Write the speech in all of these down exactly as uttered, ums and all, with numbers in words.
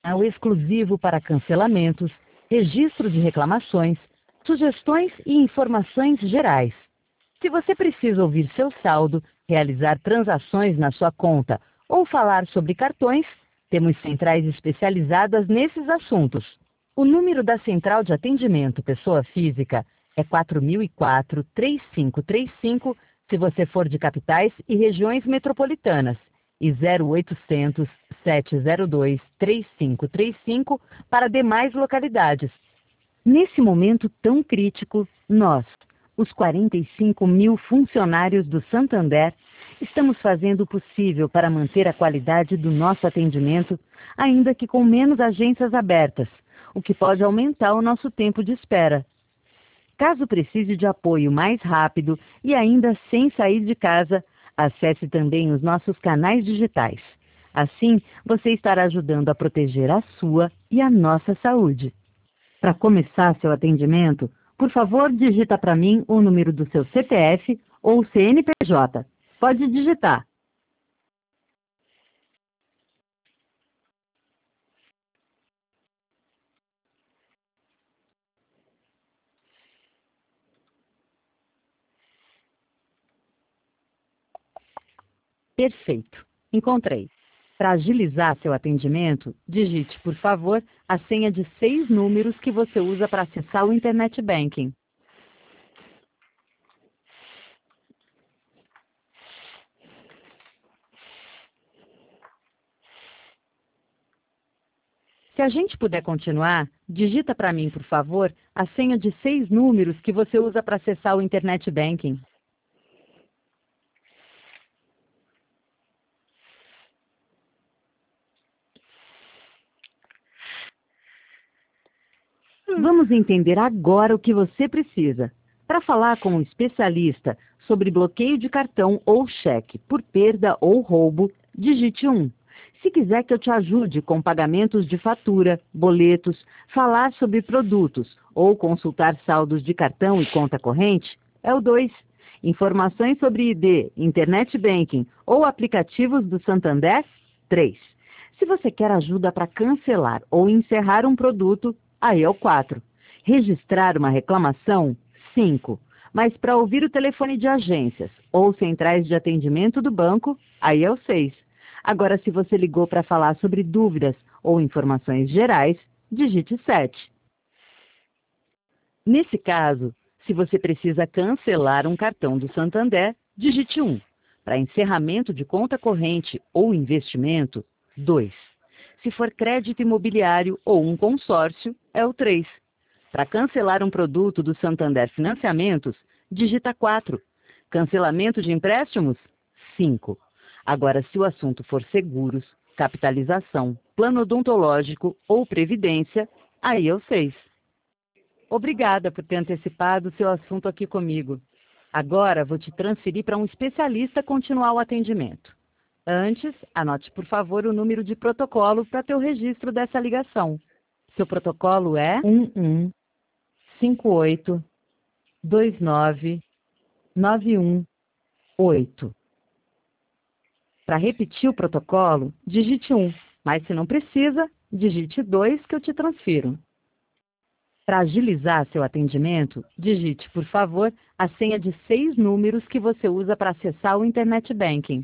canal exclusivo para cancelamentos, registro de reclamações, sugestões e informações gerais. Se você precisa ouvir seu saldo, realizar transações na sua conta ou falar sobre cartões, temos centrais especializadas nesses assuntos. O número da Central de Atendimento Pessoa Física é quatro mil e quatro, três cinco três cinco se você for de capitais e regiões metropolitanas e zero oitocentos, sete zero dois, três cinco três cinco para demais localidades. Nesse momento tão crítico, nós, os quarenta e cinco mil funcionários do Santander, estamos fazendo o possível para manter a qualidade do nosso atendimento, ainda que com menos agências abertas, o que pode aumentar o nosso tempo de espera. Caso precise de apoio mais rápido e ainda sem sair de casa, acesse também os nossos canais digitais. Assim, você estará ajudando a proteger a sua e a nossa saúde. Para começar seu atendimento, por favor, digita para mim o número do seu C P F ou C N P J. Pode digitar. Perfeito. Encontrei. Para agilizar seu atendimento, digite, por favor, a senha de seis números que você usa para acessar o Internet Banking. Se a gente puder continuar, digita para mim, por favor, a senha de seis números que você usa para acessar o Internet Banking. Vamos entender agora o que você precisa. Para falar com um especialista sobre bloqueio de cartão ou cheque por perda ou roubo, digite um. Se quiser que eu te ajude com pagamentos de fatura, boletos, falar sobre produtos ou consultar saldos de cartão e conta corrente, é o dois. Informações sobre I D, Internet Banking ou aplicativos do Santander, três. Se você quer ajuda para cancelar ou encerrar um produto, aí é o quatro. Registrar uma reclamação, cinco. Mas para ouvir o telefone de agências ou centrais de atendimento do banco, aí é o seis. Agora, se você ligou para falar sobre dúvidas ou informações gerais, digite sete. Nesse caso, se você precisa cancelar um cartão do Santander, digite um. Para encerramento de conta corrente ou investimento, dois. Se for crédito imobiliário ou um consórcio, é o três. Para cancelar um produto do Santander Financiamentos, digita quatro. Cancelamento de empréstimos, cinco. Agora, se o assunto for seguros, capitalização, plano odontológico ou previdência, aí é o seis. Obrigada por ter antecipado o seu assunto aqui comigo. Agora vou te transferir para um especialista continuar o atendimento. Antes, anote por favor o número de protocolo para ter o registro dessa ligação. Seu protocolo é um um cinco oito dois nove nove um oito. Para repetir o protocolo, digite um, mas se não precisa, digite dois que eu te transfiro. Para agilizar seu atendimento, digite, por favor, a senha de seis números que você usa para acessar o Internet Banking.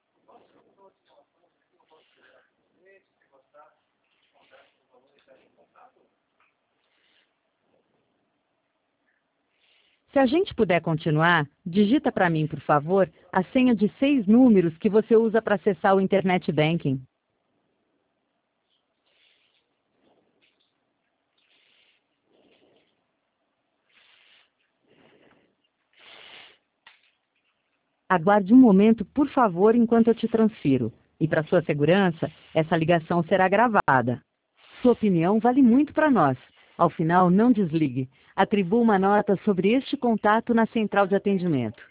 Se a gente puder continuar, digita para mim, por favor, a senha de seis números que você usa para acessar o Internet Banking. Aguarde um momento, por favor, enquanto eu te transfiro. E para sua segurança, essa ligação será gravada. Sua opinião vale muito para nós. Ao final, não desligue. Atribua uma nota sobre este contato na central de atendimento.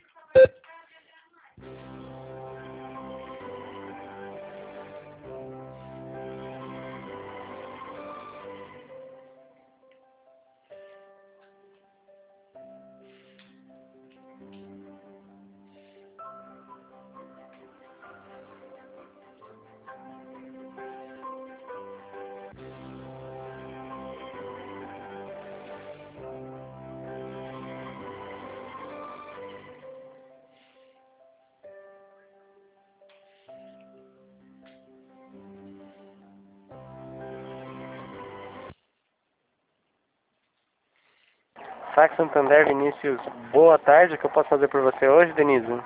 Saque Santander, Vinícius, boa tarde. O que eu posso fazer por você hoje, Denise?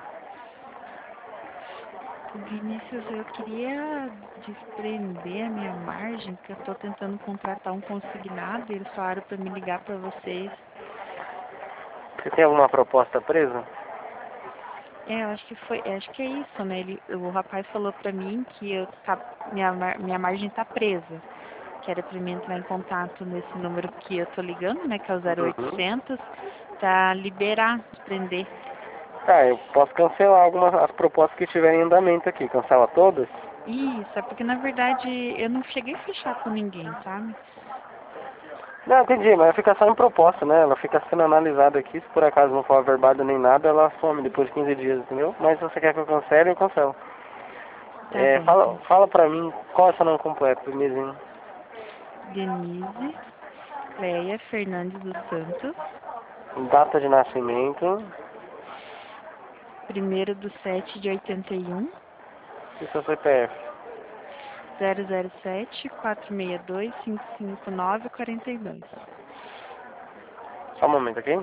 Vinícius, eu queria desprender a minha margem, que eu estou tentando contratar um consignado e eles falaram para me ligar para vocês. Você tem alguma proposta presa? É, eu acho que foi, acho que é isso, né? Ele, o rapaz falou para mim que eu tá, minha, mar- minha margem está presa, que era para mim entrar em contato nesse número que eu tô ligando, né? Que é o zero Uhum. oitocentos, para liberar, desprender. Tá, eu posso cancelar algumas as propostas que estiverem em andamento aqui. Cancela todas? Isso, é porque na verdade eu não cheguei a fechar com ninguém, sabe? Não, entendi, mas fica só em proposta, né? Ela fica sendo analisada aqui. Se por acaso não for averbada nem nada, ela some depois de quinze dias, entendeu? Mas se você quer que eu cancele, eu cancelo. Tá É, bom, fala, então. fala pra mim qual é o seu nome completo, Denizinho. Denise Cleia Fernandes dos Santos, Data de nascimento primeiro do sete de oitenta e um, e seu C P F. zero zero sete, quatro seis dois, cinco cinco nove, quatro dois. Só um momento, ok?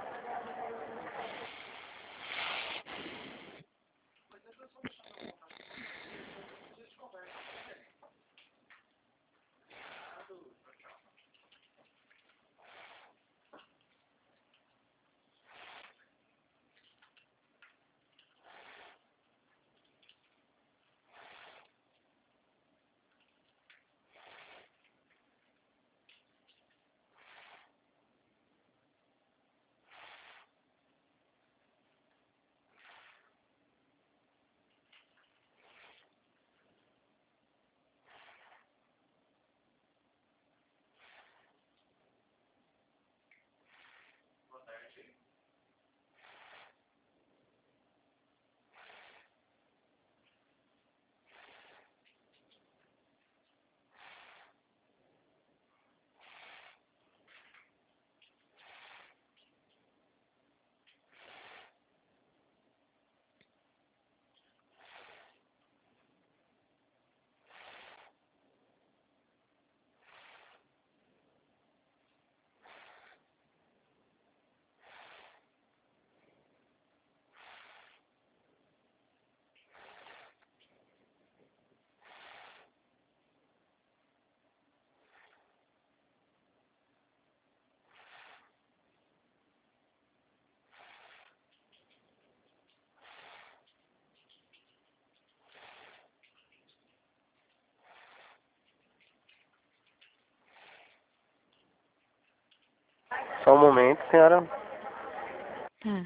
Só um momento, senhora. Tá.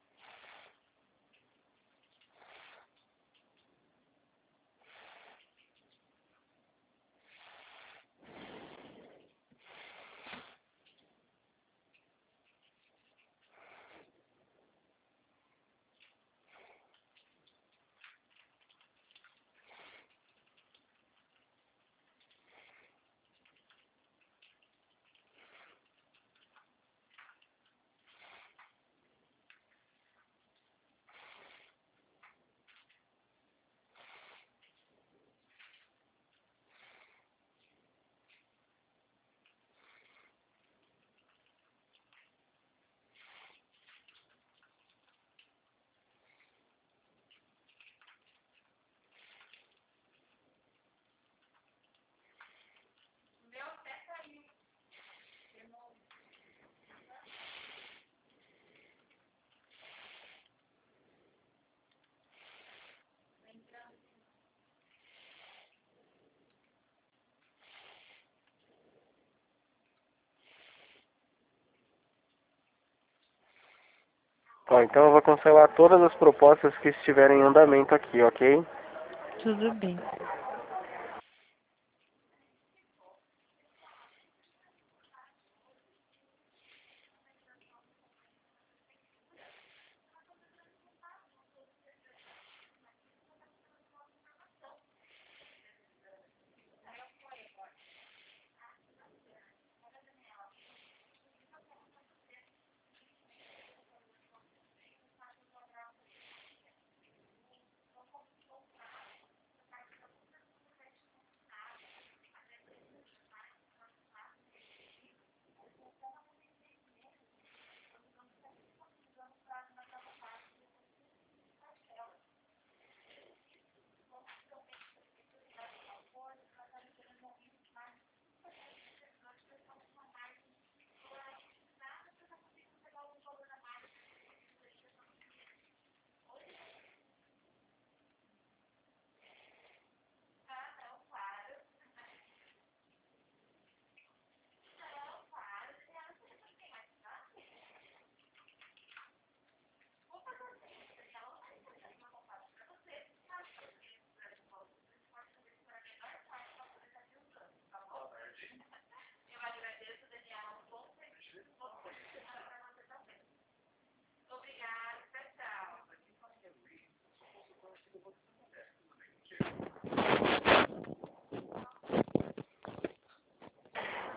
Ó, então eu vou cancelar todas as propostas que estiverem em andamento aqui, ok? Tudo bem.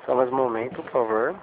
Só mais um momento, por favor.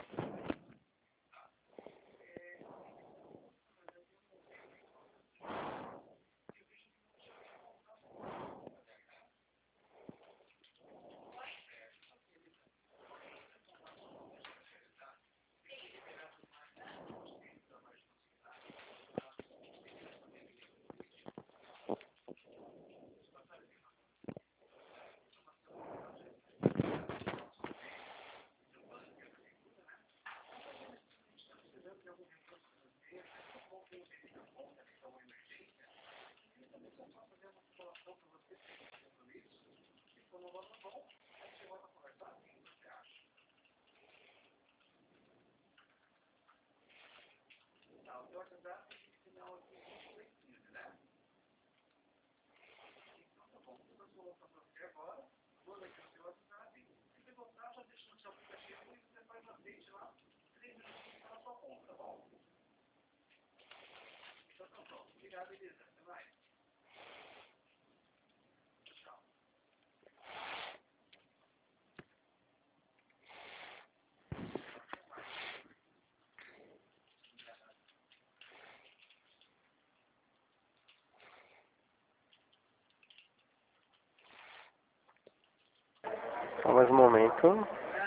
Só mais um momento.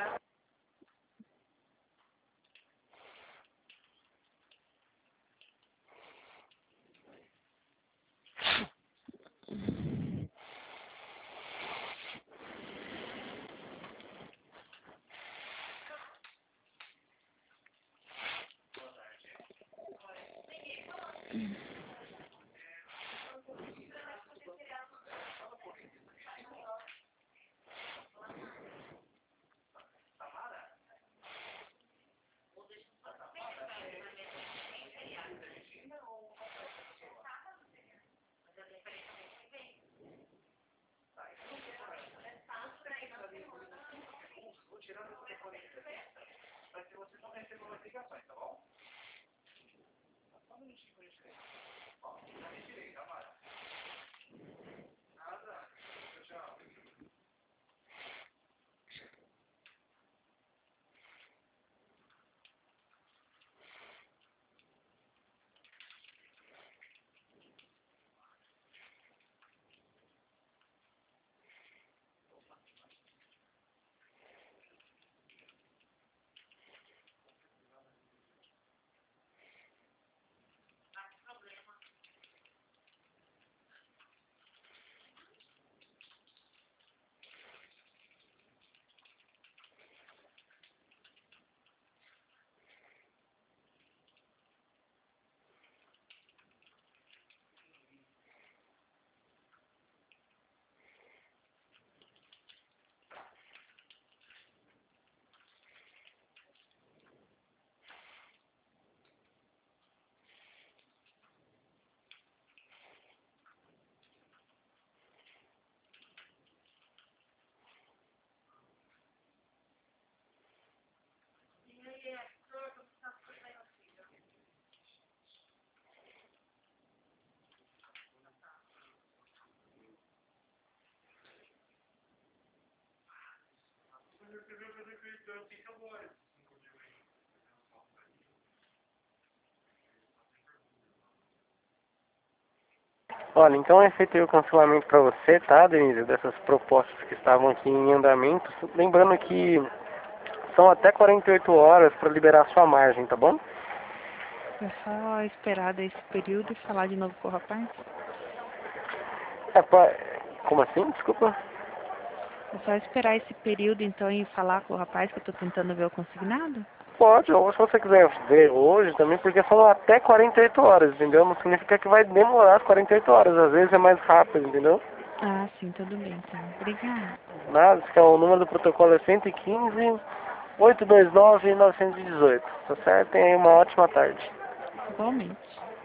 Olha, então eu efetuei o cancelamento para você, tá, Denise, dessas propostas que estavam aqui em andamento. Lembrando que são até quarenta e oito horas para liberar sua margem, tá bom? É só esperar desse período e falar de novo com o rapaz? É, pô, como assim? Desculpa. É só esperar esse período então e falar com o rapaz que eu tô tentando ver o consignado? Pode, ou se você quiser ver hoje também, porque são até quarenta e oito horas, entendeu? Não significa que vai demorar as quarenta e oito horas, às vezes é mais rápido, entendeu? Ah, sim, tudo bem então. Obrigada. Nada, que é o número do protocolo é cento e quinze, oitocentos e vinte e nove, novecentos e dezoito, tá certo? Tenha uma ótima tarde. Igualmente.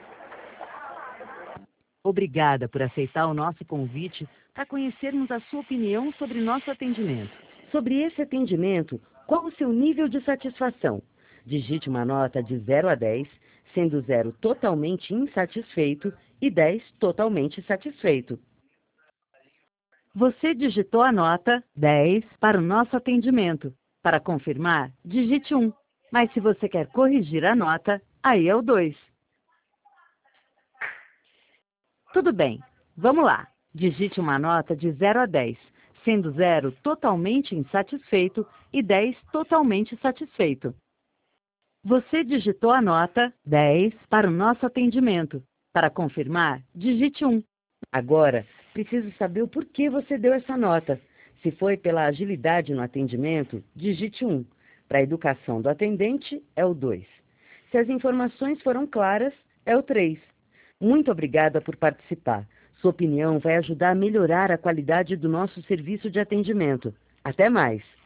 Obrigada por aceitar o nosso convite para conhecermos a sua opinião sobre nosso atendimento. Sobre esse atendimento, qual o seu nível de satisfação? Digite uma nota de zero a dez, sendo zero totalmente insatisfeito e dez totalmente satisfeito. Você digitou a nota dez para o nosso atendimento. Para confirmar, digite um. Mas se você quer corrigir a nota, aí é o dois. Tudo bem, vamos lá. Digite uma nota de zero a dez, sendo zero totalmente insatisfeito e dez totalmente satisfeito. Você digitou a nota dez para o nosso atendimento. Para confirmar, digite um. Agora, preciso saber o porquê você deu essa nota. Se foi pela agilidade no atendimento, digite um. Para a educação do atendente, é o dois. Se as informações foram claras, é o três. Muito obrigada por participar. Sua opinião vai ajudar a melhorar a qualidade do nosso serviço de atendimento. Até mais!